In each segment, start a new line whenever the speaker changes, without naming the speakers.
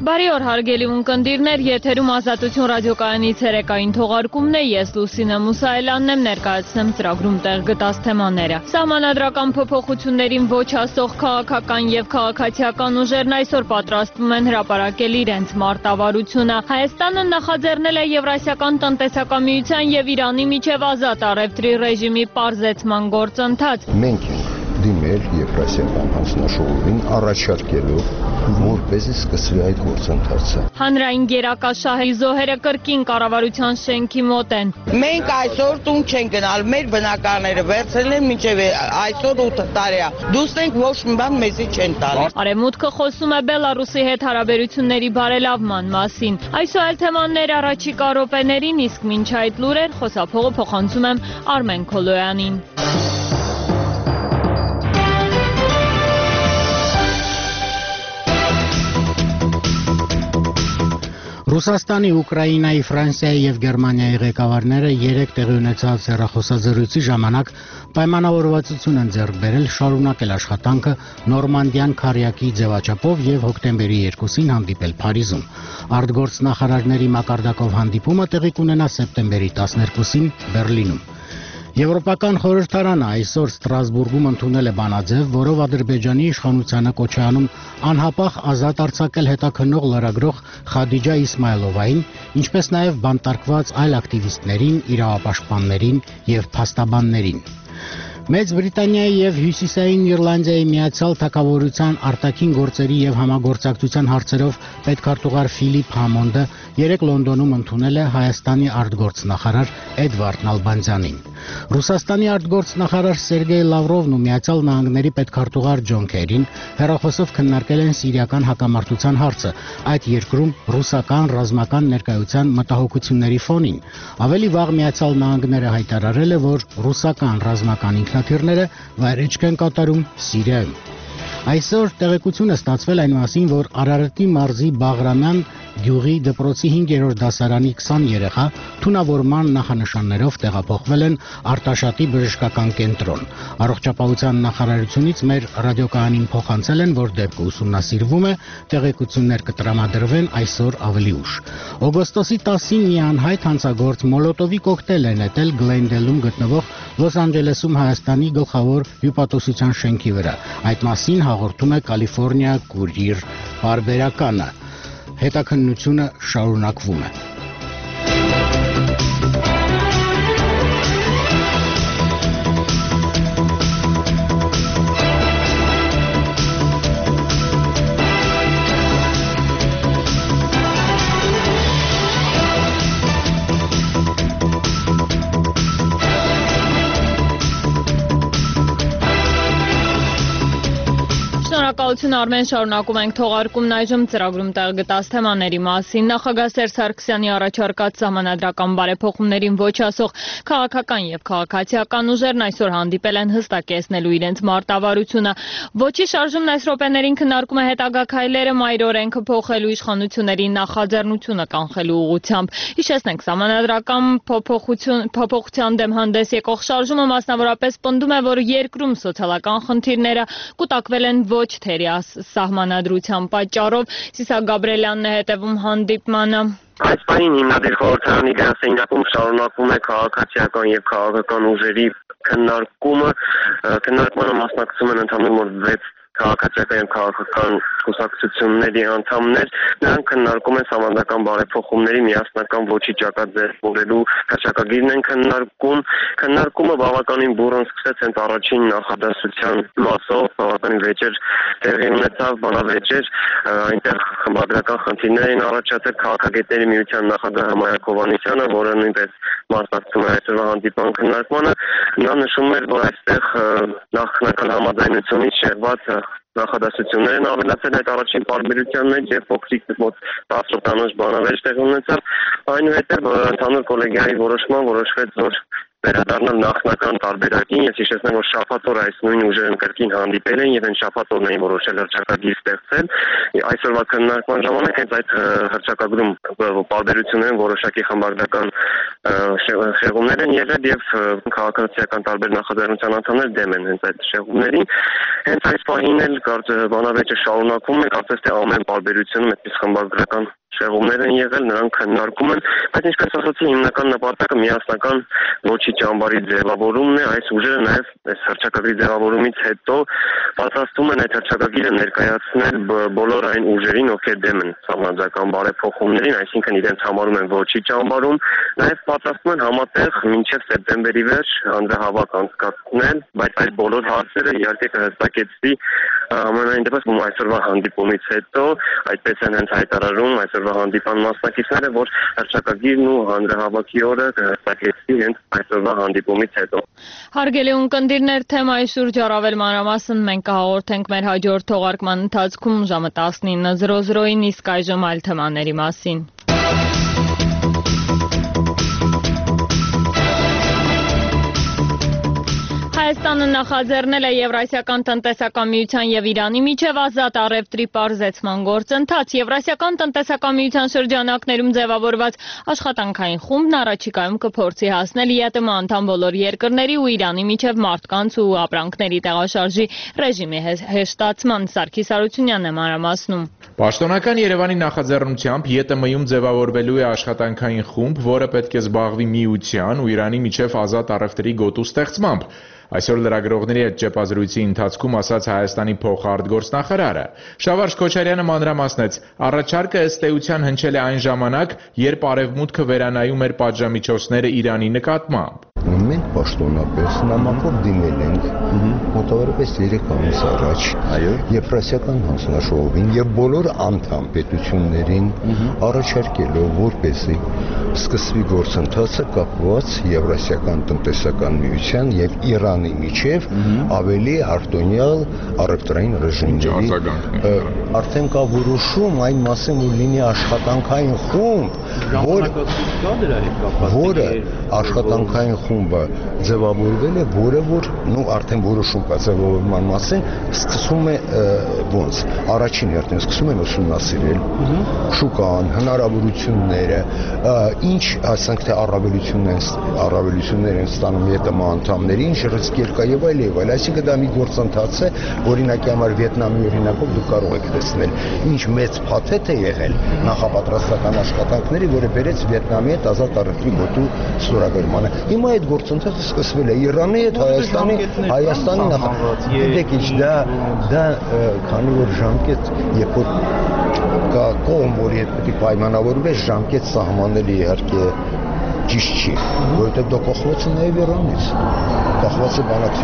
Բարի օր հարգելի ունկնդիրներ, եթերում Ազատություն ռադիոկայանի ցերեկային թողարկումն է, ես Լուսինե Մուսայելյանն եմ, ներկայացնեմ ծրագրում տեղ գտած թեմաները։ Սահմանադրական փոփոխություններին ոչ ասող քաղաքական եւ քաղաքացիական ուժերն այսօր պատրաստվում են հրապարակել իրենց մարտավարությունը։ Հայաստանը նախաձեռնել է Եվրասիական տնտեսական միության եւ Իրանի միջև ազատ առևտրի ռեժիմի պարզեցման գործընթաց։
Մենք դիմել Եվրասիական հանձնաժողովին առաջարկելով, որպեսզի սկսվի այդ գործընթացը։
Հանրային գերակաշահի զոհերը կրկին կառավարության շենքի մոտ են։
Մենք այսօր տուն չենք գնալ, մեր բնակարները վերցրել են մինչև այսօր 8 տարի է։ Դուսնենք ոչ մի բան մեզի չեն տալիս։
Արևմուտքը խոսում է Բելարուսի հետ հարաբերությունների բարելավման մասին։ Այսօր այլ թեմաներ առաջիկա րոպեներին, իսկ մինչ այդ լուրեր խոսափողը փոխանցում եմ Արմեն Քոլոյանին։
Ռուսաստանի, Ուկրաինայի, Ֆրանսիայի եւ Գերմանիայի ղեկավարները երեք տեղի ունեցած հեռախոսազրույցի ժամանակ պայմանավորվածություն են ձեռք բերել շարունակել աշխատանքը Նորմանդյան քարյակի ձևաչափով եւ հոկտեմբերի 2-ին հանդիպել Փարիզում։ Արտգործնախարարների մակարդակով հանդիպումը տեղի կունենա սեպտեմբերի 12-ին Բերլինում։ Եվրոպական խորհրդարանը այսօր Ստրասբուրգում ընդունել է բանաձև, որով Ադրբեջանի իշխանությանը կոչ է անում անհապաղ ազատ արձակել հետաքննող լրագրող Խադիջա Իսմայլովային, ինչպես նաև բանտարկված այլ ակտիվիստներին, իրավապաշտպաններին եւ փաստաբաններին։ Մեծ Բրիտանիայի եւ Հյուսիսային Իռլանդիայի Միացյալ Թագավորության արտաքին գործերի եւ համագործակցության հարցերով պետքարտուղար Ֆիլիպ Համոնդը երեկ Լոնդոնում ընդունել է Հայաստանի արտգործնախարար Էդվարդ Նալբանդյանին։ Ռուսաստանի արտգործնախարար Սերգեյ Լավրովն ու Միացյալ Նահանգների պետքարտուղար Ջոն Քերին հեռախոսով քննարկել են սիրիական հակամարտության հարցը, այդ երկրում ռուսական ռազմական ներկայության մտահոգությունների ֆոնին։ Ավելի վաղ Միացյալ Նահանգները հայտարարել է, որ ռուսական ռազմական ինքնաթիռները վայրէջք են կատարում Սիրիայում։ Այսօր տեղեկություն է ստացվել այն մասին, որ Արարատի մարզի Բաղրամյան գյուղի դպրոցի 5-րդ դասարանի 20 երեխա թունավորման նախանշաններով տեղափոխվել են Արտաշատի բժշկական կենտրոն։ Առողջապահության նախարարությունից մեր ռադիոկայանին փոխանցել են, որ դեպքը ուսումնասիրվում է, տեղեկություններ կտրամադրվեն այսօր ավելի ուշ։ Օգոստոսի 10-ին մի անհայտ հանցագործ մոլոտովի կոկտեյլ է նետել Գլենդելում գտնվող Լոս Անջելեսում Հայաստանի գլխավոր հյուպատոսության շենքի վրա։ Այդ մասին հաղորդում է Կալիֆոռնիա Կուրիեր պարբերականը։ Հետաքննությունը շարունակվում է։
Շնորհակալություն Արմեն, շարունակում ենք թողարկումն այժմ ծրագրում տեղ գտած թեմաների մասին։ Նախագահ Սերժ Սարգսյանի առաջարկած սահմանադրական բարեփոխումներին ոչ ասող քաղաքական եւ քաղաքացիական ուժերն այսօր հանդիպել են հստակեցնելու իրենց մարտավարությունը։ Ոչի շարժումն այս րոպեներին քննարկում է հետագա քայլերը մայր օրենքը փոխելու իշխանությունների նախաձեռնությունը կանխելու ուղղությամբ։ Հիշեցնենք, սահմանադրական փոփոխության դեմ հանդես եկող շարժումը մասնավորապես պնդում է, որ երկրում սոցիալական խնդիրները կուտակվել են ոչ թերի սահմանադրության պատճառով։ Սիսակ Գաբրելյանն է հետևում հանդիպմանը։
Այս պահին հիմնադիր խորհրդարանի գրասենյակում շարունակվում է քաղաքացիական եւ քաղաքական ուժերի քննարկումը։ Քննարկմանը մասնակցում են ընդհանուր 6 քաղաքացիական եւ քաղաքական կուսակցությունների անդամներ, նրանք քննարկում են սահմանադրական բարեփոխումների միասնական ոչի ճակատագրելու հաշակագիրն են քննարկումը բավականին բուռն սկսեց հենց առաջին նախադասության մասով, բավականին վեճեր տեղի ունեցավ, բանավեճեր, այնտեղ խմբագրական խնդիրներ են առաջացել քաղաքագետների միության նախագահ Համայակ Հովհաննիսյանը, որը նույնպես մասնակցում է այսօրվա հանդիպման քննարկմանը, նա նշում էր, որ այստեղ նախնական համաձայնությունից շեղված նախադասություններ են ավելացել այդ առաջին պարբերության մեջ եւ փոքրիկ մոտ 10 տանոց բանավեճ տեղի ունեցավ, այնուհետեւ ընդհանուր կոլեգիայի որոշման որոշվեց, որ վերադառնալ նախնական տարբերակին, ես հիշեցնեմ, որ շաբաթ օր այս նույն ուժերն կրկին հանդիպել են եւ այն շաբաթ օրն էին որոշել հռչակագիր ստեղծել։ Այսօրվա քննարկման ժամանակ հենց այդ հռչակագրում տարբերություններն որոշակի խմբագրական շեղումներ են եղել եւ քաղաքացիական տարբեր նախաձեռնության անդամներ դեմ են հենց այդ շեղումներին։ Հենց այս պահին էլ բանավեճը շարունակվում է, կարծես թե ամեն տարբերությունում այդպես խմբագրական շեղումներ են եղել, նրանք քննարկում են, բայց ինչպես ասացի, հիմնական նպատակը միասնական ոչի ճամբարի ձևավորումն է, այս ուժերը նաև այս հռչակագրի ձևավորումից հետո պատրաստում են այդ հռչակագիրը ներկայացնել բոլոր այն ուժերին, ովքեր դեմ են սահմանադրական բարեփոխումներին, այսինքն իրենց համարում են ոչի ճամբարում, նաև պատրաստում են համատեղ մինչև սեպտեմբերի վերջ հանրահավաք անցկացնել, բայց այդ բոլոր հարցերը իհարկե կհստակեցվի ամենայն դեպքում այսօրվա հանդիպումից հետո, այդպես են հենց հայտարարում այսօրվա հանդիպան մասնակիցները, որ հռչակագիրն ու հանրահավաքի օրը կհստակեցվի հենց այսօրվա հանդիպումից հետո։
Հարգելի ունկնդիրներ, թեմայի շուրջ առավել մանրամասն մենք կհաղորդենք մեր հաջորդ թողարկման ընթացքում ժամը 19:00-ին, իսկ այժմ այլ թեմաների մասին։ Հայաստանը նախաձեռնել է Եվրասիական տնտեսական միության եւ Իրանի միջև ազատ առևտրի պարզեցման գործընթաց։ Եվրասիական տնտեսական միության շրջանակներում ձևավորված աշխատանքային խումբն առաջիկայում կփորձի հասնել ԵՏՄ անդամ բոլոր երկրների ու Իրանի միջև մարդկանց ու ապրանքների տեղաշարժի ռեժիմի հեշտացման։ Սարգիս Արությունյանն է մանրամասնում։
Պաշտոնական Երևանի նախաձեռնությամբ ԵՏՄ-ում ձևավորվելու է աշխատանքային խումբ, որը պետք է զբաղվի միության ու Իրանի միջև ազատ առևտրի գոտու ստեղծմամբ։ Այսօր լրագրողների հետ ճեպազրույցի ընթացքում ասաց Հայաստանի փոխարտգործնախարարը։ Շավարժ Քոչարյանը մանրամասնեց, առաջարկը ըստ էության հնչել է այն ժամանակ, երբ Արևմուտքը վերանայում էր պատժամիջոցները Իրանի նկատմամբ։
Մենք պաշտոնապես նամակով դիմել ենք մոտավորապես 3 ամիս առաջ Եվրասիական հանձնաժողովին եւ բոլոր անդամ պետություններին առաջարկելով, որպեսզի սկսվի գործընթացը կապված Եվրասիական տնտեսական միության եւ Իրանի միջև ավելի արտոնյալ առևտրային ռեժիմների արդեն կա որոշում այն մասին, որ լինի աշխատանքային խումբ, որը աշխատանքային խումբը ձևավորվել է, որը որ արդեն որոշում կա ձևավորման մասին, սկսում է ոնց առաջին հերթին սկսում են ուսումնասիրել շուկան, հնարավորությունները, ինչ ասենք թե առավելություններ են ստանում ԵՏՄ անդամների, ինչ ռիսկեր կա եւ այլ, այսինքն դա մի գործընթաց է, օրինակի համար Վիետնամի օրինակով դուք կարող եք տեսնել, ինչ մեծ փաթեթ է եղել նախապատրաստական աշխատանքների, որը բերեց Վիետնամի հետ ազատ առևտրի գոտու ստորագրմանը։ Հիմա այդ գործընթացը սկսվել է Իրանի հետ, Հայաստանի նախագծի ինչ դա քանի որ ժամկետ, երբ որ կա կողմ, որի հետ պետք է պայմանավորվես, ժամկետ սահմանել իհարկե ճիշտ չի, որովհետև դա կախված է նաև Իրանից, կախված է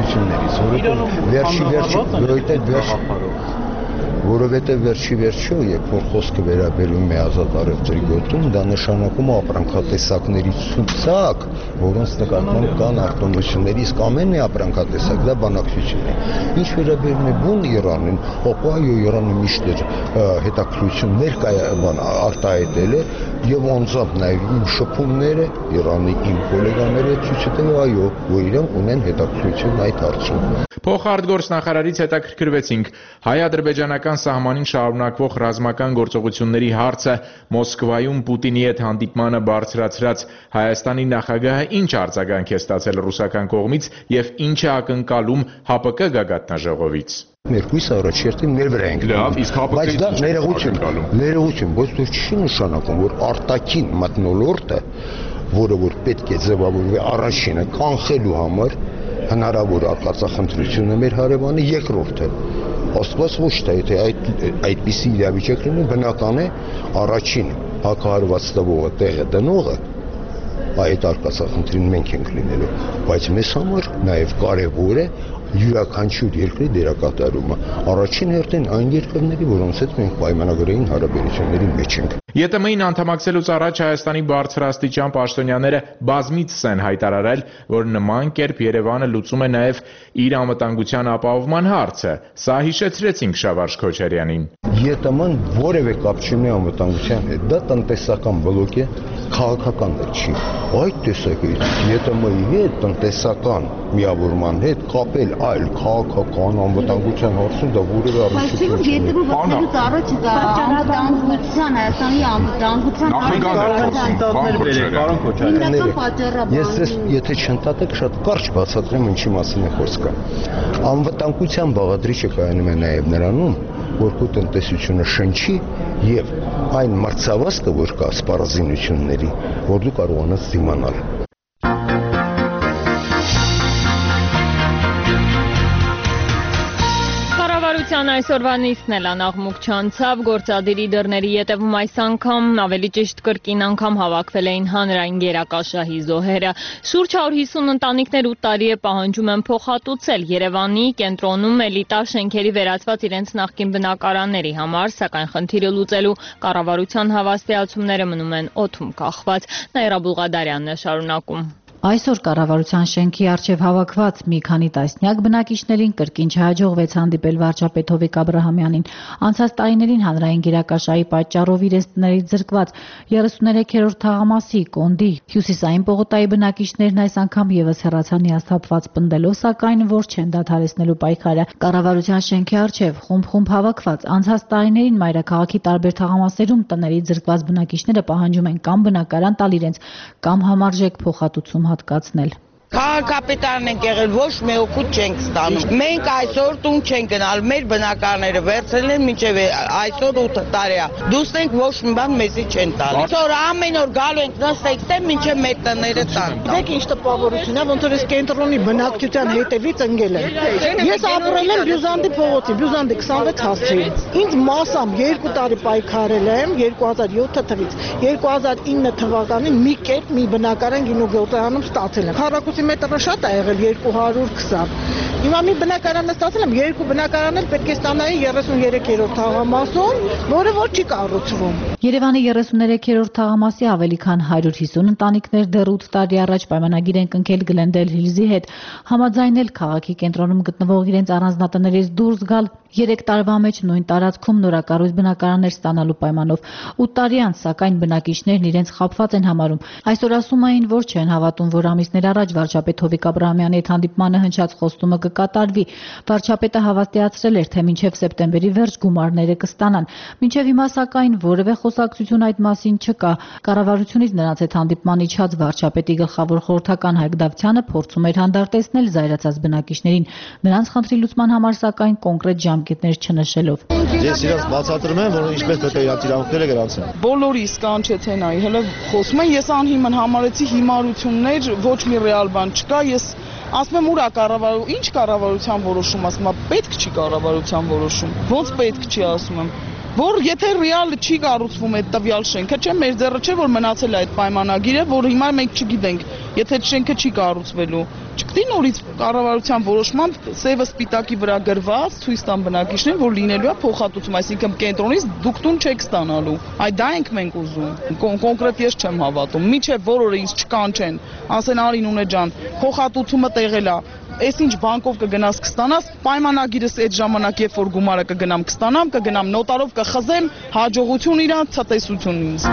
բանակցություններից, որովհետև վերջի վերջո, երբ որ խոսքը վերաբերում է ազատ առևտրի գոտում, դա նշանակում է ապրանքատեսակների ցուցակ, որոնց նկատմամբ կան արտոնությունների, իսկ ամեն մի ապրանքատեսակ դա բանակցություն է։ Ինչ վերաբերում է բուն Իրանին, ապա Իրանը միշտ հետաքրքրություններ արտահայտել է եւ անձամբ նաեւ իմ շփումները Իրանի իմ գոլեգաների հետ ցույց տվել, այո, որ իրենք ունեն հետաքրքրություն այդ հարցում։
Փոխարտգործնախարարից հետաքրքրվեցինք հայ-ադրբեջանական սահմանին շարունակվող ռազմական գործողությունների հարցը Մոսկվայում Պուտինի հետ հանդիպմանը բարձրացրած Հայաստանի նախագահը ինչ արձագանք է ստացել ռուսական կողմից եւ ինչ է ակնկալում ՀԱՊԿ գագաթնաժողովից։
Մեր հույսը առաջերտին մեր վրա ենք։
Լավ, իսկ
բայց դա ներողություն, ոչ դա չի նշանակում, որ արտաքին մթնոլորտը, որը որ պետք է ձևավորվի առաջինը կանխելու համար հնարավոր արկածախնդրությունը մեր հարևանի երկրորդը։ Աստված ոչ թե այդպիսի իրավիճակ լինի, բնական է առաջին հակահարված տվողը տեղը դնողը այդ արկածախնդրին մենք ենք լինելու, բայց մեզ համար նաև կարևոր է յուրաքանչյուր երկրի դերակատարումը։ Առաջին հերթին այն երկրների, որոնց հետ մենք պայմանագրային հարաբերությունների մեջ ենք։
ԵՏՄ-ին անդամակցելուց առաջ Հայաստանի բարձրաստիճան պաշտոնյաները բազմիցս են հայտարարել, որ նման կերպ Երևանը լուծում է նաև իր անվտանգության ապահովման հարցը։ Սա հիշեցրեցինք Շավարժ Քոչարյանին։
ԵՏՄ-ն որևէ կապ չունի անվտանգության հետ, դա տնտեսական բլոկ է, քաղաքական չի։ Այդ տեսակետից ԵՏՄ-ի հետ տնտեսական միավորման հետ կապել այլ քաղաքական անվտանգության հարցում դա որևէ առնչություն չունի։
ԵՏՄ-ը բացելուց առաջ դա անվտանգության, Հայաստանի անվտանգության
Ես եթե չընդհատեք շատ կարճ բացատրեմ ինչի մասին է խոսքը։ Անվտանգության բաղադրիչը կայանում է նաև նրանում, որ քո տնտեսությունը շնչի եւ այն մրցավազքը, որ կա սպառազինությունների, որ դու կարողանաս դիմանալ։
Կառավարության այսօրվա նիստն էլ անաղմուկ չանցավ, գործադիրի դռների ետևում այս անգամ, ավելի ճիշտ կրկին անգամ հավաքվել էին հանրային գերակաշահի զոհերը։ Շուրջ 150 ընտանիքներ 8 տարի է պահանջում են փոխհատուցել Երևանի կենտրոնում էլիտար շենքերի վերածված իրենց նախկին բնակարանների համար, սակայն խնդիրը լուծելու կառավարության հավաստիացումները մնում են օդում կախված։ Նաիրա Բուլղադարյանն է շարունակում։
Այսօր կառավարության շենքի առջև հավաքված մի քանի տասնյակ բնակիչներին կրկին չհաջողվեց հանդիպել վարչապետ Հովիկ Աբրահամյանին։ Անցած տարիներին հանրային գերակաշահի պատճառով իրենց տներից զրկված 33-րդ թաղամասի Կոնդի հյուսիսային պողոտայի բնակիչներն այս անգամ եւս հեռացան հիասթափված պնդելով, սակայն որ չեն դադարեցնելու պայքարը։ Կառավարության շենքի առջև խումբ հավաքված անցած տարիներին մայրաքաղաքի տարբեր թաղամասերում տներից զրկված բնակիչները պահանջում են կամ բնակարան տալ իրենց, կամ համարժեք փոխհատուցում հատկացնել։
Քաղաքապետարն ենք եղել, ոչ մի օգուտ չենք ստանում։ Մենք այսօր տուն չենք գնալ, մեր բնակարանները վերցրել են մինչև այսօր 8 տարի է։ Դուսնենք ոչ մի բան մեզի չեն տալի։ Այսօր ամեն օր գալու ենք նստեցել մինչև մեր տները տան։
Դեք ինչ տպավորություն է, ոնց որ ես կենտրոնի բնակչության հետևից ընկել եմ։ Ես ապրել եմ Բյուզանդի փողոցի, Բյուզանդի 26 հասցեի։ Ինձ մասամբ 2 տարի պայքարել եմ 2007 թվականից 2009 թվականին մի կերպ մի բնակարան գինոգործարանում ստացել եմ։ Մետրը շատ է եղել 220։ Հիմա մի բնակարան ստացել եմ, 2 բնակարան էլ պետք է ստանայի 33-րդ թաղամասում, որը որ չի կառուցվում։
Երևանի 33-րդ թաղամասի ավելի քան 150 ընտանիքներ դեռ 8 տարի առաջ պայմանագիր են կնքել Գլենդել Հիլզի հետ, համաձայնել քաղաքի կենտրոնում գտնվող իրենց առանձնատներից դուրս գալ 3 տարվա մեջ նույն տարածքում նորակառույց բնակարաններ ստանալու պայմանով։ 8 տարի անց, սակայն բնակիչներն իրենց խաբված են համարում։ Այսօր ասում էին, որ չեն հավատում, որ ամիսներ առաջ վարչապետ Հովիկ Աբրահամյանի հետ հանդիպմանը հնչած խոստումը կկատարվի։ Վարչապետը հավաստիացրել էր, թե մինչև սեպտեմբերի վերջ գումարները կստանան։ Մինչև հիմա, սակայն, որևէ խոսակցություն այդ մասին չկա։ Կառավարությունից նրանց հետ հանդիպման իջած վարչապետի գլխավոր խորհրդական Հայկ Դավթյանը փորձում էր հանդարտեցնել զայրացած բնակիչներին։ Նրանց խնդրի լուծման համար, սակայն, կոնկրետ ժամկետներ չնշելով։
Ես իրաց բացատրում եմ, որ ինչպես պետք է իրաց իրավունքները գրանցեն։
Բոլորի սկանչեցեն այ, հələ խոսում են, ես անհիմն համարեցի հիմարություններ, ոչ մի ռեալ բան չկա, ես ասում եմ ուրա կառավարություն, ինչ կառավարության որոշում, ասում եմ, պետք չի կառավարության որոշում։ Ոնց պետք չի, ասում եմ, որ եթե ռեալ չի կառուցվում այդ տվյալ շենքը, չէ, մեր ձեռը չէ, որ մնացել է այդ պայմանագիրը, որ հիմա մենք չգիտենք, եթե այդ շենքը չի կառուցվելու։ Չգիտի նորից կառավարության որոշմամբ սևը սպիտակի վրա գրված ցույց տան բնակիչներին, որ լինելու է փոխհատուցում, այսինքն կենտրոնից դուք տուն չեք ստանալու։ Այդ դա ենք մենք ուզում։ Կոնկրետ ես չեմ հավատում։ Միչև որորը ինձ չկանչեն, ասեն Արինունե ջան, փոխհատուցումը տեղել է։ Այս ինչ բանկով կգնաս կստանաս, պայմանագիրս այդ ժամանակ երբ որ գումարը կգնամ կստանամ, կգնամ նոտարով կխզեմ, հաջողություն իրանց, ցտեսություն ինձ։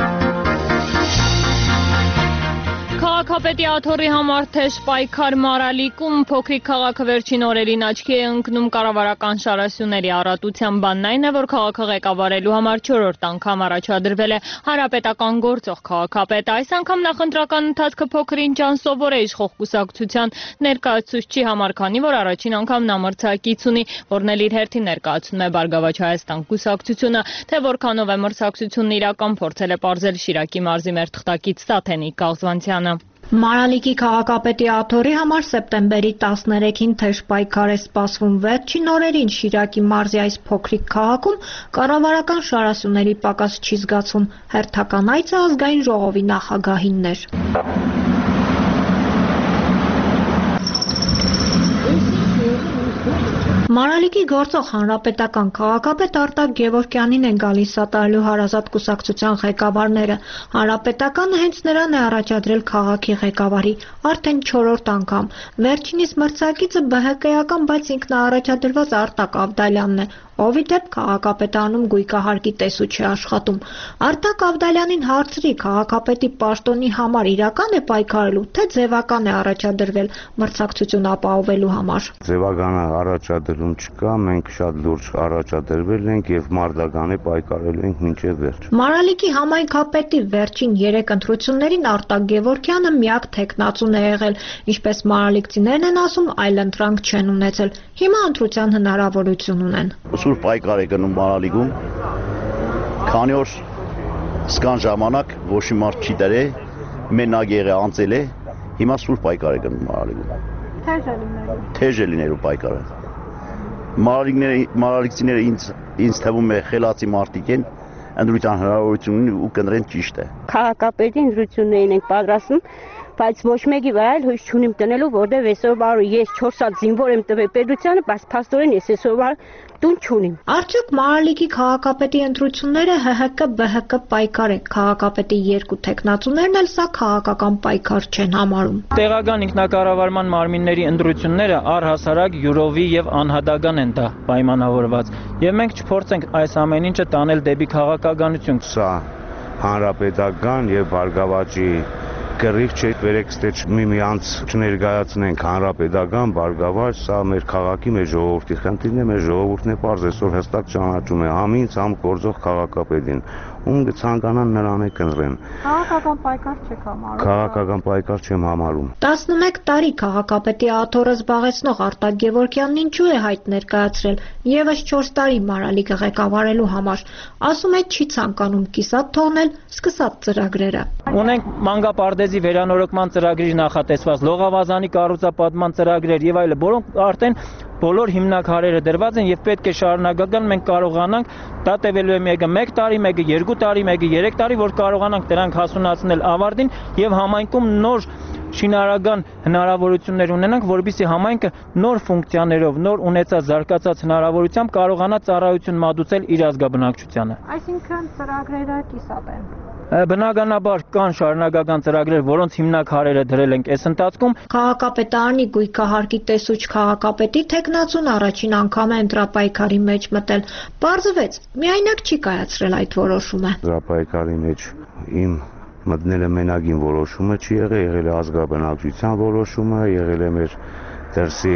Քաղաքապետի աթոռի համար թեժ պայքար Մարալիկում փոքրիկ քաղաքը վերջին օրերին աչքի է ընկնում կառավարական շարասյուների առատության բանն այն է, որ քաղաքը ղեկավարելու համար 4-րդ անգամ առաջադրվել է հանրապետական գործող քաղաքապետ։ Այս անգամ նախընտրական ընթացքը փոքր-ինչ անսովոր է իշխող կուսակցության ներկայացուցչի համար, քանի որ առաջին անգամ նա մրցակից ունի, որն էլ իր հերթին ներկայացնում է Բարգավաճ Հայաստան կուսակցությունը, թե որքանով է մրցակցությունն իրական փորձել է պարզել Շիրակի մարզի մեր թղթակից Սաթենիկ Գաղզվանցյանը։
Մարալիկի քաղաքապետի աթոռի համար սեպտեմբերի 13-ին թեժ պայքար է սպասվում վերջին օրերին Շիրակի մարզի այս փոքրիկ քաղաքում կառավարական շարասյուների պակաս չի զգացվում։ Հերթական այցը ազգային ժողովի նախագահինն էր։ Մարալիկի գործող հանրապետական քաղաքապետ Արտակ Գևորգյանին են գալիս սատարելու հարազատ կուսակցության ղեկավարները։ Հանրապետականը հենց նրան է առաջադրել քաղաքի ղեկավարի արդեն 4-րդ անգամ։ Վերջինիս մրցակիցը ԲՀԿ-ական, բայց ինքնաառաջադրված Արտակ Ավդալյանն է, ով ի դեպ քաղաքապետարանում գույքահարկի տեսու չի աշխատում։ Արտակ Ավդալյանին հարցրի քաղաքապետի պաշտոնի համար իրական է պայքարելու, թե ձևական է առաջադրվել մրցակցություն ապահովելու համար։
Ձևականը առաջադրում չկա, մենք շատ լուրջ առաջադրվել ենք եւ մարտական է պայքարելու ենք մինչեւ վերջ։
Մարալիկի համայնքապետի վերջին 3 ընտրություններին Արտակ Գևորգյանը միակ թեկնածուն է եղել, ինչպես մարալիկցիներն են ասում, այլընտրանք չեն ունեցել։ Հիմա ընտրության հնարավորություն ունեն։
Սուրբ պայքար է գնում Մարալիկում, քանի որ սկան ժամանակ ոչ մի մարդ չի դրել, մենակ եղել անցել է, հիմա սուրբ պայքար է գնում Մարալիկում։ Թեժ է լինելու պայքարը։ Մարալիկցիները ինձ թվում է խելացի մարդիկ են, ընտրության հնարավորություն ունի ու կընտրեն ճիշտ է։
Քաղաքապետի ընտրություններին ենք պատրաստում, բայց ոչ մեկի վրա էլ հույս չունիմ տնելու, որտեղ այսօր բարու ես 4 հատ զինվոր եմ տվել պետությանը, բայց փաստորեն ես այսօր տուն չունիմ։
Արդյոք Մարալիկի քաղաքապետի ընտրությունները ՀՀԿ-ԲՀԿ պայքար է, քաղաքապետի 2 թեկնածուներն էլ սա քաղաքական պայքար չեն համարում։
Տեղական ինքնակառավարման մարմինների ընտրությունները առհասարակ յուրովի եւ անհատական են դա պայմանավորված, եւ մենք չփորձենք այս ամեն ինչը տանել դեպի քաղաքականություն։
Սա հանրապետական եւ Բարգավաճի կռիվ չէ, վերեք ստեչ միմյանց չներկայացնենք հանրապետական, Բարգավաճ, սա մեր քաղաքի, մեր ժողովրդի խնդիրն է, մեր ժողովուրդն է պարզ այսօր հստակ ճանաչում է համ ինձ, համ գործող քաղաքապետին, ում կցանկանան նրան է կընտրեն։
Քաղաքական պայքար չեք համարում։
Քաղաքական պայքար չեմ համարում։
11 տարի քաղաքապետի աթոռը զբաղեցնող Արտակ Գևորգյանն ինչու է հայտ ներկայացրել եւս 4 տարի Մարալիկը ղեկավարելու համար։ Ասում է չի ցանկանում կիսատ թողնել սկսած ծրագրերը։
Ունենք մանկապարտեզի վերանորոգման ծրագրի նախատեսված, լողավազանի կառուցապատման ծրագրեր եւ այլն, որոնք արդեն բոլոր հիմնաքարերը դրված են եւ պետք է շարունակական մենք կարողանանք դա տևելու է մեկը 1 տարի, մեկը 2 տարի, մեկը 3 տարի, որ կարողանանք դրանք հասունացնել ավարտին եւ համայնքում նոր շինարարական հնարավորություններ ունենանք, որովհետեւ համայնքը նոր ֆունկցիաներով, նոր ունեցած զարգացած հնարավորությամբ կարողանա ծառայություն մատուցել իր ազգաբնակչությանը։
Այսինքն ծրագրերը կիսատ են։
Բնականաբար կան շարունակական ծրագրեր, որոնց հիմնաքարերը դրել ենք այս ընթացքում։
Քաղաքապետարանի գույքահարկի տեսուչ քաղաքապետի թեկնածուն առաջին անգամ է ընտրապայքարի մեջ մտել։ Պարզվեց, միայնակ չի կայացրել այդ որոշումը։
Ընտրապայքարի մեջ իմ մտնելը մենակին որոշումը չի եղել է ազգաբնակչության որոշումը, եղել է մեր դրսի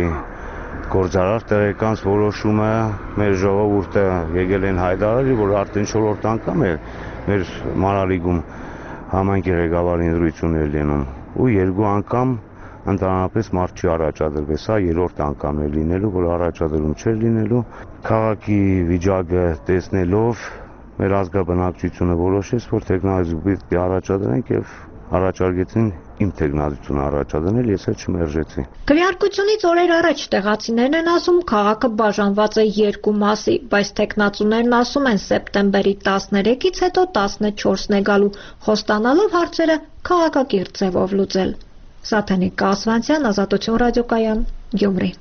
գործարար տեղեկանց որոշումը, մեր ժողովուրդը եկել են հայտարարել, որ արդեն 4-րդ անգամ է մեր Մարալիկում համայնքի ղեկավարի ընտրություններ լինում ու 2 անգամ ընդհանրապես մարդ չի առաջադրվել, սա 3-րդ անգամն է լինելու, որ առաջադրում չէր լինելու, քաղաքի վիճակը տեսնելով մեր ազգաբնակչությունը որոշեց, որ տեխնոլոգիա պետք է առաջադրենք եւ առաջարկեցին իմ տեխնոլոգիությունը առաջադրել, ես էլ չմերժեցի։
Քվեարկությունից օրեր առաջ տեղացիներն են ասում, քաղաքը բաժանված է 2 մասի, բայց տեխնացուներն ասում են սեպտեմբերի 13-ից հետո 14-ն է գալու, խոստանալով հարցերը քաղաքակիրթ ձևով լուծել։ Սաթենիկ Կասվանցյան, Ազատություն ռադիոկայան, Գյումրի։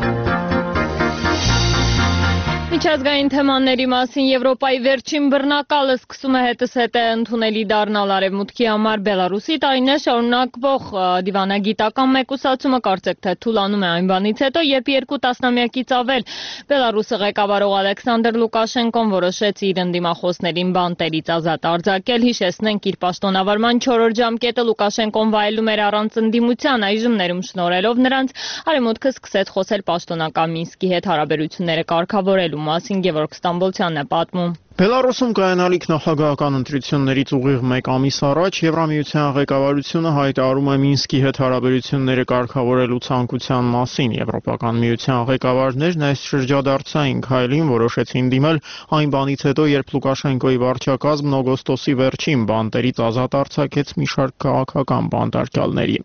Միջազգային թեմաների մասին Եվրոպայի վերջին բռնակալը սկսում է հետզհետե ընդունելի դառնալ Արևմուտքի համար Բելարուսի տարիներ շարունակվող դիվանագիտական մեկուսացումը կարծեք թե թուլանում է այն բանից հետո, երբ 2 տասնամյակից ավել Բելարուսը ղեկավարող Ալեքսանդր Լուկաշենկոն որոշեց իր ընդդիմախոսներին բանտերից ազատ արձակել, հիշեցնենք իր պաշտոնավարման 4-րդ ժամկետը Լուկաշենկոն վայելում էր առանց ընդդիմության, այժմ ներում շնորհելով նրանց Արևմուտքը սկսեց խոսել պաշտոնական Մինսկի հետ հարաբերությունները կարգավորելու մասին Գևորգ Ստամբոլցյանն է պատմում։
Բելարուսում կայանալիք նախագահական ընտրություններից ուղիղ 1 ամիս առաջ Եվրամիության ղեկավարությունը հայտարարում է Մինսկի հետ հարաբերությունները կարգավորելու ցանկության մասին։ Եվրոպական միության ղեկավարներն այս շրջադարձային քայլին որոշեցին դիմել այն բանից հետո, երբ Լուկաշենկոյի վարչակազմն օգոստոսի վերջին բանտերից ազատ արձակեց մի շարք քաղաքական բանտարկյալների։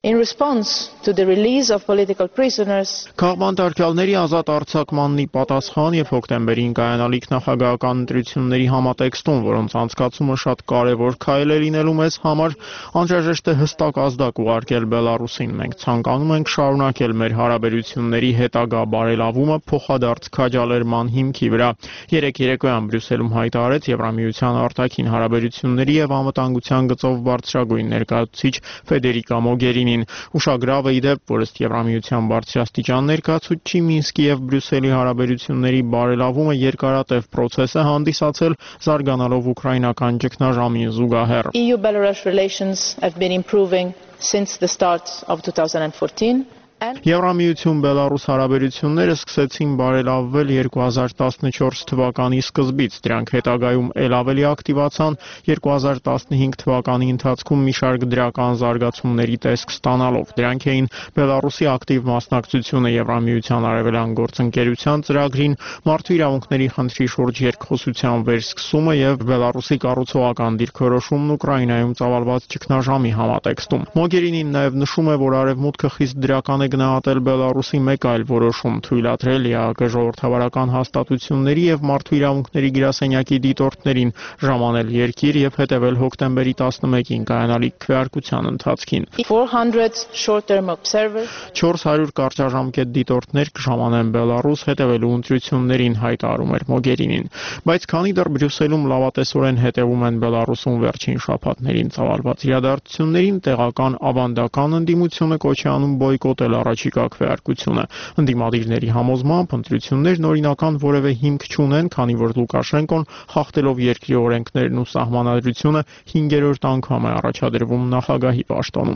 Քաղաքբանտարկյալների ազատ արձակմանն ի պատասխան եւ հոկտեմբերին կայանալիք նախագահական ընտրությունների ընտրությունների համատեքստում, որոնց անցկացումը շատ կարևոր քայլ է լինելու մեզ համար, անհրաժեշտ է հստակ ազդակ ուղարկել Բելարուսին։ Մենք ցանկանում ենք շարունակել մեր հարաբերությունների հետագա բարելավումը փոխադարձ քաջալերման հիմքի վրա։ Երեկ երեկոյան Բրյուսելում հայտարարեց Եվրամիության արտաքին հարաբերությունների եւ անվտանգության գծով բարձրագույն ներկայացուցիչ Ֆեդերիկա Մոգերինին։ Ուշագրավ է իդեպ, որ ըստ Եվրամիության բարձրաստիճան ներկայացուցչի Մինսկի եւ Բրյուսելի հարաբերությունների բարելավումը երկարատև process է հանդիսացել զարգանալով ուկրաինական ճգնաժամին զուգահեռ։
EU-Belarus relations have been improving since the start of 2014.
Եվրամիություն Բելարուս հարաբերությունները սկսեցին բարելավվել 2014 թվականի սկզբից, դրանք հետագայում ել ավելի ակտիվացան 2015 թվականի ընթացքում մի շարք դրական զարգացումների տեսք ստանալով։ Դրանք էին Բելարուսի ակտիվ մասնակցությունը Եվրամիության արևելյան գործընկերության ծրագրին, մարդու իրավունքների խնդրի շուրջ երկխոսության վերսկսումը եւ Բելարուսի կառուցողական դիրքորոշումն Ուկրաինայում ծավալված ճգնաժամի համատեքստում։ Մոգերինին նաեւ նշում է, որ արևմուտքը խիստ դրական է գնահատել Բելարուսի մեկ այլ որոշում՝ թույլատրել ԵԱՀԿ ժողովրդավարական հաստատությունների եւ մարդու իրավունքների գրասենյակի դիտորդներին ժամանել երկիր եւ հետեւել հոկտեմբերի 11-ին կայանալիք քվեարկության ընթացքին։ 400 կարճաժամկետ դիտորդներ կժամանեն Բելարուս հետեւելու ընտրություններին, հայտարարում էր Մոգերինին։ Բայց քանի դեռ Բրյուսելում լավատեսորեն հետևում են Բելարուսում վերջին շաբաթներին ծավալված իրադարձություններին, տեղական ավանդական ընդդիմությունը կոչ է անում բոյկոտել առաջիկա քվեարկությունը։ Ընդդիմադիրների համոզմամբ ընտրություններն օրինական որևէ հիմք չունեն, քանի որ Լուկաշենկոն խախտելով երկրի օրենքներն ու սահմանադրությունը 5-րդ անգամ է առաջադրվում նախագահի պաշտոնում։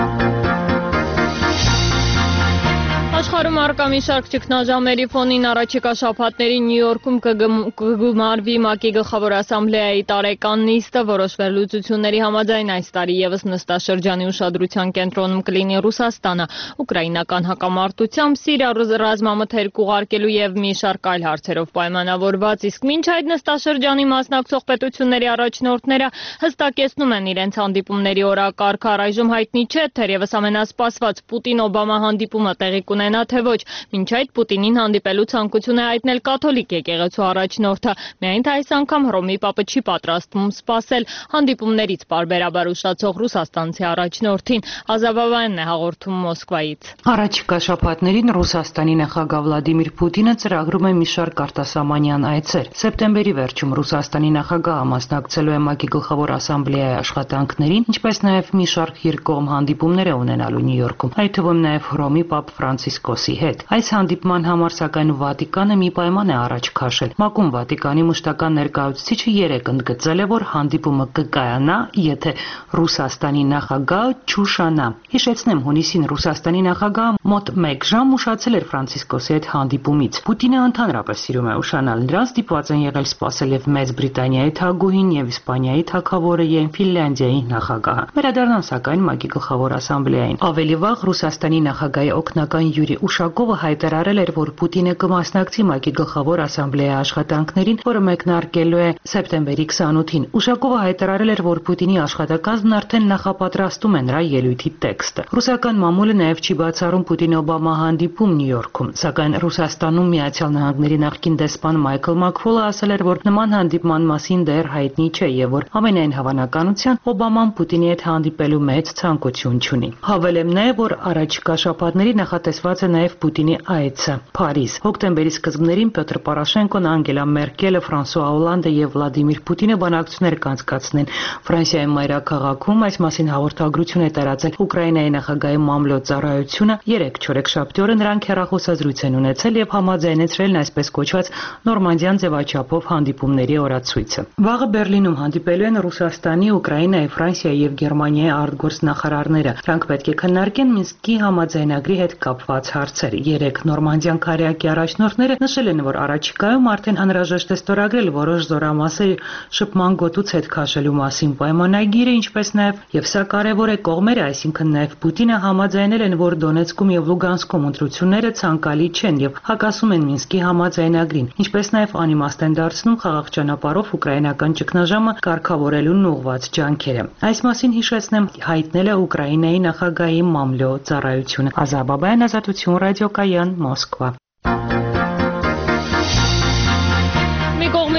Աշխարհում առկա մի շարք ճգնաժամերի ֆոնին առաջիկա շաբաթներին Նյու Յորքում կգումարվի ՄԱԿ-ի գլխավոր ասամբլեայի տարեկան նիստը, որոշ վերլուծությունների համաձայն այս տարի եւս նստաշրջանի ուշադրության կենտրոնում կլինի Ռուսաստանը, ուկրաինական հակամարտությամբ, Սիրիա ռազմամթերք ուղարկելու եւ մի շարք այլ հարցերով պայմանավորված, իսկ մինչ այդ նստաշրջանի մասնակցող պետությունների առաջնորդները հստակեցնում են իրենց հանդիպումների օրակարգը, առայժմ հայտնի չէ, թերևս ամենասպասված Պուտին-Օբամա հանդիպումը տեղի կունենա թե ոչ, մինչ այդ Պուտինին հանդիպելու ցանկություն է հայտնել կաթոլիկ եկեղեցու առաջնորդը, միայն թե այս անգամ Հռոմի Պապը չի պատրաստվում սպասել հանդիպումներից պարբերաբար ուշացող ռուսաստանցի առաջնորդին։ Ազավավյանն է հաղորդում Մոսկվայից։
Առաջիկա շաբաթներին Ռուսաստանի նախագահ Վլադիմիր Պուտինը ծրագրում է մի շարք արտասահմանյան այցեր։ Սեպտեմբերի վերջում Ռուսաստանի նախագահը մասնակցելու է ՄԱԿ-ի գլխավոր ասամբլեայի աշխատանքներին, ինչպես նաև մի շարք երկկողմ հանդիպումներ է ունենալու Նյու Յորքում, այդ թվում նաև Հռոմի Պապ Ֆրանցիսկոսի հետ։ Այս հանդիպման համար սակայն Վատիկանը մի պայման է առաջ քաշել։ ՄԱԿ-ում Վատիկանի մշտական ներկայացուցիչը երեկ ընդգծել է, որ հանդիպումը կկայանա, եթե Ռուսաստանի նախագահը չուշանա։ Հիշեցնեմ, հունիսին Ռուսաստանի նախագահը մոտ 1 ժամ ուշացել էր Ֆրանցիսկոսի հետ հանդիպումից։ Պուտինը ընդհանրապես սիրում է ուշանալ, նրանց ստիպված են եղել սպասել եւ Մեծ Բրիտանիայի թագուհին, եւ Իսպանիայի թագավորը, եւ Ֆինլանդիայի նախագահը։ Վերադառնան սակայն ՄԱԿ-ի գլխավոր ասամբլեային։ Ավելի վաղ Ռուսաստանի նախագահի օգնական Յուրի Ուշակովը հայտարարել էր, որ Պուտինը կմասնակցի ՄԱԿ-ի գլխավոր ասամբլեայի աշխատանքներին, որը մեկնարկելու է սեպտեմբերի 28-ին։ Ուշակովը հայտարարել էր, որ Պուտինի աշխատակազմն արդեն նախապատրաստում է նրա ելույթի տեքստը։ Ռուսական մամուլը նաև չի բացառում Պուտին-Օբամա հանդիպում Նյու Յորքում, սակայն Ռուսաստանում Միացյալ Նահանգների նախկին դեսպան Մայքլ Մաքֆոլը ասել էր, որ նման հանդիպման մասին դեռ հայտնի չէ եւ որ ամենայն հավանականության Օբաման Պուտինի հետ հանդիպելու մեծ ցանկություն չունի։ Հավելեմ նաև, որ առաջիկա շաբաթների նախատեսված է նաև Պուտինի այցը Փարիզ։ Հոկտեմբերի սկզբներին Պետր Պորոշենկոն, Անգելա Մերկելը, Ֆրանսուଆ Օլանդը եւ Վլադիմիր Պուտինը բանակցություններ կանցկացնեն Ֆրանսիայի մայրաքաղաքում։ Այս մասին հաղորդագրություն է տարածել Ուկրաինայի նախագահի մամլոյ-ծառայությունը։ 3 չորեքշաբթի օրը նրանք հեռախոսազրույց են ունեցել եւ համաձայնեցրել այսպես կոչված նորմանդյան ձևաչափով հանդիպումների օրացույցը։ Վաղը Բերլինում հանդիպելու են Ռուսաստանի, Ուկրաինայի, Ֆրանսիայի եւ Գերմանիայի արտգործնախարարները։ Նրանք պետք է քննարկեն Մինսկի համաձայնագրի հետ կապված հարցեր։ 3 նորմանդյան քարեակի առաջնորդները նշել են, որ առաջիկայում արդեն անհրաժեշտ է ստորագրել որոշ զորամասերի շփման գոտուց հետ քաշելու մասին պայմանագիրը, ինչպես նաև սա կարևոր է կողմերը, այսինքն նաև Պուտինը համաձայնել են, որ Դոնեցկում եւ Լուգանսկում ընտրությունները ցանկալի չեն եւ հակասում են Մինսկի համաձայնագրին, ինչպես նաև անիմաստ են դարձնում խաղաղ ճանապարհով ուկրաինական ճգնաժամը կարգավորելուն ուղղված ջանքերը։ Այս մասին հիշեցնեմ, հայտնել է Ուկրաինայի նախագահի մամլոյ-ծառայությունը։ Ազաբաբայան, Ազատություն, ռադիոկայան, Մոսկվա։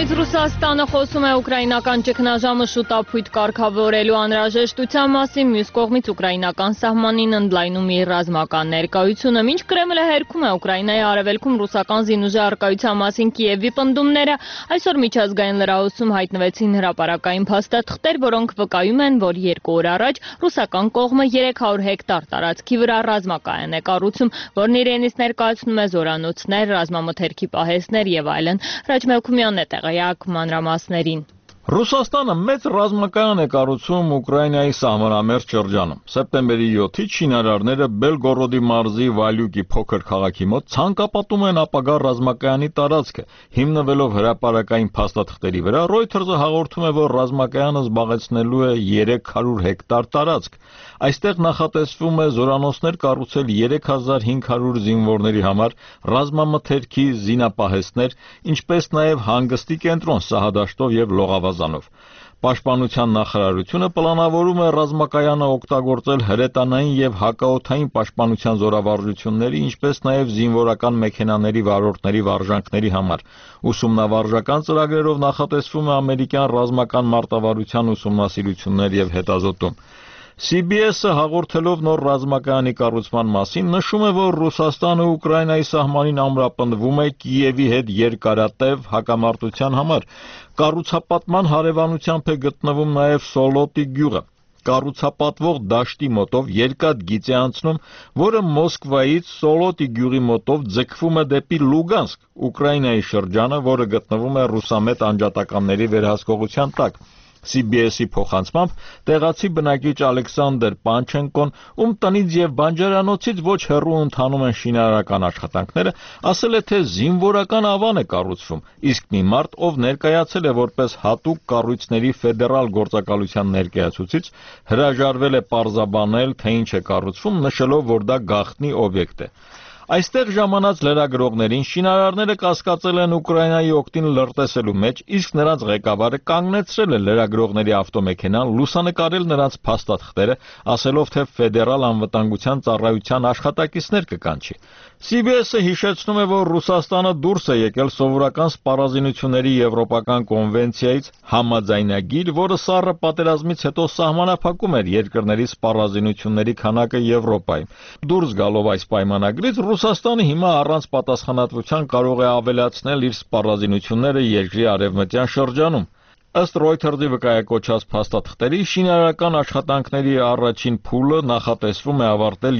կողմից Ռուսաստանը խոսում է ուկրաինական ճգնաժամը շուտապույտ կարգավորելու անհրաժեշտության մասին, մյուս կողմից ուկրաինական սահմանին ընդլայնում իր ռազմական ներկայությունը, մինչ Կրեմլը հերքում է Ուկրաինայի արևելքում ռուսական զինուժի առկայության մասին Կիևի պնդումները, այսօր միջազգային լրահոսում հայտնվեցին հրապարակային փաստաթղթեր, որոնք վկայում են, որ 2 օր առաջ ռուսական կողմը 300 հեկտար տարածքի վրա ռազմակայան է կառուցում, որն իրենից ներկայացնում է զորանոցներ, ռազմամթերքի պահեստներ եւ այլն։ Հրաչ Մելքումյանն է տեղյակ մանրամասներին։
Ռուսաստանը մեծ ռազմակայան է կառուցում Ուկրաինայի սահմանամերձ շրջանում։ Սեպտեմբերի 7-ից շինարարները Բելգորոդի մարզի Վալյուկի փոքր քաղաքի մոտ ցանկապատում են ապագա ռազմակայանի տարածքը։ Հիմնվելով հրապարակային փաստաթղթերի վրա, Reuters-ը հաղորդում է, որ ռազմակայանը զբաղեցնելու է 300 հեկտար տարածք։ Այստեղ նախատեսվում է զորանոցներ կառուցել 3500 զինվորների համար, ռազմամթերքի զինապահեստներ, ինչպես նաև հանգստի կենտրոն Սահադաշտով եւ Լողավազանով։ Պաշտպանության նախարարությունը պլանավորում է ռազմակայանը օգտագործել հրետանային եւ հակաօդային պաշտպանության զորավարժությունների, ինչպես նաև զինվորական մեքենաների վարորդների վարժանքների համար։ Ուսումնավարժական ծրագրերով նախատեսվում է ամերիկյան ռազմական մարտավարության ուսումնասիրություններ եւ հետազոտում։ CBS-ը հաղորդելով նոր ռազմակայանի կառուցման մասին նշում է, որ Ռուսաստանը Ուկրաինայի սահմանին ամրապնդվում է Կիևի հետ երկարատև հակամարտության համար։ Կառուցապատման հարևանությամբ է գտնվում նաև Սոլոտի գյուղը։ Կառուցապատվող դաշտի մոտով երկաթգիծ է անցնում, որը Մոսկվայից Սոլոտի գյուղի մոտով ձգվում է դեպի Լուգանսկ, Ուկրաինայի շրջանը, որը գտնվում է ռուսամետ անջատականների վերահսկողության տակ։ CBS-ի փոխանցմամբ տեղացի բնակիչ Ալեքսանդր Պանչենկոն, ում տնից եւ բանջարանոցից ոչ հեռու ընթանում են շինարարական աշխատանքները, ասել է, թե զինվորական ավան է կառուցվում, իսկ մի մարդ, ով ներկայացել է որպես հատուկ կառույցների ֆեդերալ գործակալության ներկայացուցիչ, հրաժարվել է պարզաբանել, թե ինչ է կառուցվում, նշելով, որ դա գաղտնի օբյեկտ է։ Այստեղ ժամանած լրագրողներին շինարարները կասկածել են Ուկրաինայի օգտին լրտեսելու մեջ, իսկ նրանց ղեկավարը կանգնեցրել է լրագրողների ավտոմեքենան, լուսանկարել նրանց փաստաթղթերը, ասելով, թե ֆեդերալ անվտանգության ծառայության աշխատակիցներ կկանչի։ CBS-ը հիշեցնում է, որ Ռուսաստանը դուրս է եկել սովորական սպառազինությունների եվրոպական կոնվենցիայից, համաձայնագիր, որը սառը պատերազմից հետո սահմանափակում էր երկրների սպառազինությունների քանակը Եվրոպայում։ Դուրս գալով այս պայմանագրից Ռուսաստանը հիմա առանց պատասխանատվության կարող է ավելացնել իր սպառազինությունները երկրի արևմտյան շրջանում։ Ըստ Reuters-ի վկայակոչած փաստաթղթերի, շինարարական աշխատանքների առաջին փուլը նախատեսվում է ավարտել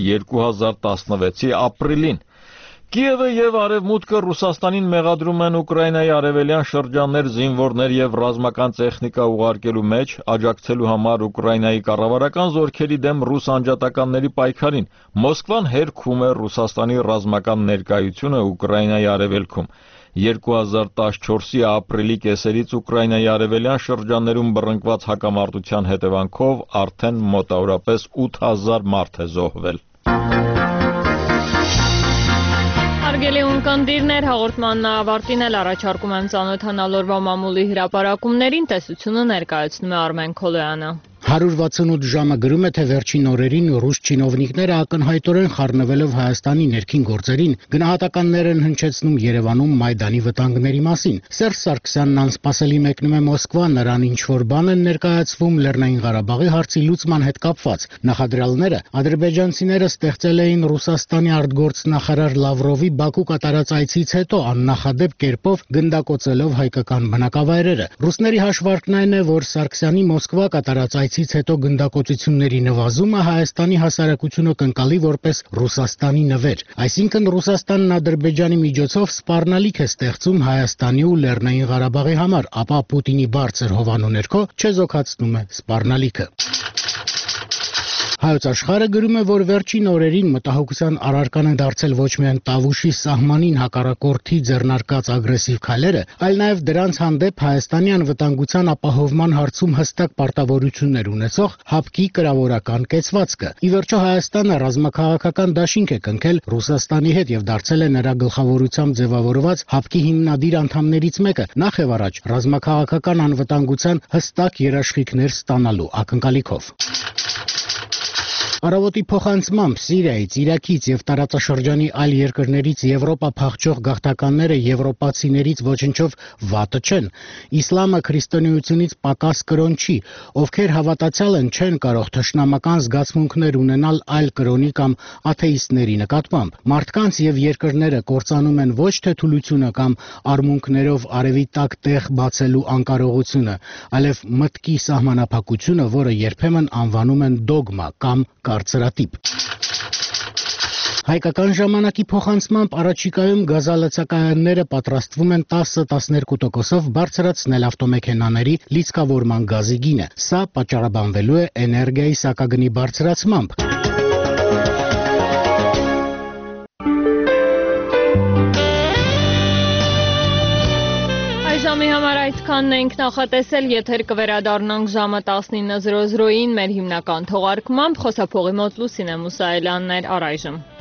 2016-ի ապրիլին։ Կիևը եւ Արևմուտքը Ռուսաստանին մեղադրում են Ուկրաինայի արևելյան շրջաններ զինվորներ եւ ռազմական տեխնիկա ուղարկելու մեջ, աջակցելու համար Ուկրաինայի կառավարական զորքերի դեմ ռուս անջատականների պայքարին։ Մոսկվան հերքում է Ռուսաստանի ռազմական ներկայությունը Ուկրաինայի արևելքում։ 2014-ի ապրիլի կեսերից Ուկրաինայի արևելյան շրջաններում բռնկված հակամարտության հետևանքով արդեն մոտավորապես 8000 մարդ է զոհվել։
Հարգելի ունկնդիրներ, հաղորդման ավարտին էլ առաջարկում եմ ծանոթանալ օրվա մամուլի հրապարակումներին, տեսությունը ներկայացնում է Արմեն Քոլոյանը։
168 ժամը գրում է, թե վերջին օրերին ռուս չինովնիկները ակնհայտորեն խառնվելով Հայաստանի ներքին գործերին գնահատականներ են հնչեցնում Երևանում Մայդանի վտանգների մասին։ Սերժ Սարգսյանն անսպասելի մեկնում է Մոսկվա, նրան ինչ-որ բան են ներկայացվում Լեռնային Ղարաբաղի հարցի լուծման հետ կապված։ Նախադրյալները ադրբեջանցիները ստեղծել էին Ռուսաստանի արտգործնախարար Լավրովի Բաքու կատարած այցից հետո աննախադեպ կերպով գնդակոծելով հայկական բնակավայրերը։ Ռուսների հաշվարկն այն է, որ Սարգսյանի Մոսկվա կատարած այցից հետո գնդակոծությունների նվազումը Հայաստանի հասարակությունը կընկալի որպես Ռուսաստանի նվեր։ Այսինքն Ռուսաստանն Ադրբեջանի միջոցով սպառնալիք է ստեղծում Հայաստանի ու Լեռնային Ղարաբաղի համար, ապա Պուտինի բարձր հովանու ներքո չեզոքացնում է սպառնալիքը։ Հայոց աշխարհը գրում է, որ վերջին օրերին մտահոգության առարկան են դարձել ոչ միայն Տավուշի սահմանին հակառակորդի ձեռնարկած ագրեսիվ քայլերը, այլ նաև դրանց հանդեպ Հայաստանի անվտանգության ապահովման հարցում հստակ պարտավորություններ ունեցող ՀԱՊԿ-ի կրավորական կեցվածքը։ Ի վերջո Հայաստանը ռազմաքաղաքական դաշինք է կնքել Ռուսաստանի հետ եւ դարձել է նրա գլխավորությամբ ձևավորված ՀԱՊԿ-ի հիմնադիր անդամներից մեկը, նախ եւ առաջ ռազմաքաղաքական անվտանգության հստակ երաշխիքներ ստանալու ակնկալիքով։ Առավոտի փոխանցմամբ Սիրիայից, Իրաքից եւ տարածաշրջանի այլ երկրներից Եվրոպա փախչող գաղթականները եվրոպացիներից ոչնչով վատը չեն։ Իսլամը քրիստոնեությունից պակաս կրոն չի, ովքեր հավատացյալ են չեն կարող թշնամական զգացմունքներ ունենալ այլ կրոնի կամ աթեիստների նկատմամբ։ Մարդկանց եւ երկրները կործանում են ոչ թե թուլությունը կամ արմունկներով արևի տակ տեղ բացելու անկարողությունը, այլև մտքի սահմանափակությունը, որը երբեմն անվանում են դոգմա կամ կարծրատիպ։ Հայկական ժամանակի փոխանցմամբ առաջիկայում գազալցակայանները պատրաստվում են 10-12%-ով բարձրացնել ավտոմեքենաների լիցքավորման գազի գինը։ Սա պատճառաբանվելու է էներգիայի սակագնի բարձրացմամբ։
Ժամի համար այդքանն ենք նախատեսել, եթեր կվերադառնանք ժամը 19:00-ին մեր հիմնական թողարկմամբ, խոսափողի մոտ Լուսինե Մուսայելյանն էր առայժմ։